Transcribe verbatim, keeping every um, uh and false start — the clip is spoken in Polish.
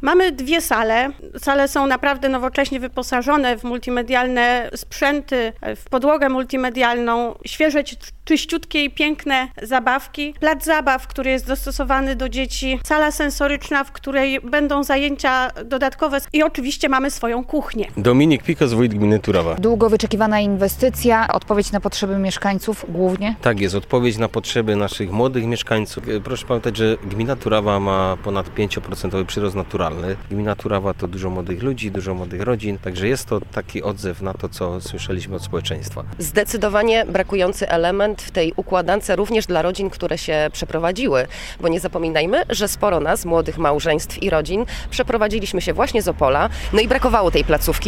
Mamy dwie sale. Sale są naprawdę nowocześnie wyposażone w multimedialne sprzęty, w podłogę multimedialną, świeże, czyściutkie i piękne zabawki. Plac zabaw, który jest dostosowany do dzieci. Sala sensoryczna, w której będą zajęcia dodatkowe i oczywiście mamy swoją kuchnię. Dominik Pikos, wójt gminy Turawa. Długo wyczekiwana inwestycja, odpowiedź na potrzeby mieszkańców głównie? Tak jest, odpowiedź na potrzeby naszych młodych mieszkańców. Proszę pamiętać, że gmina Turawa ma ponad pięć procent przyrost naturalny. Gmina Turawa to dużo młodych ludzi, dużo młodych rodzin, także jest to taki odzew na to, co słyszeliśmy od społeczeństwa. Zdecydowanie brakujący element w tej układance również dla rodzin, które się przeprowadziły, bo nie zapominajmy, że sporo nas, młodych małżeństw i rodzin, przeprowadziliśmy się właśnie z Opola, no i brakowało tej placówki.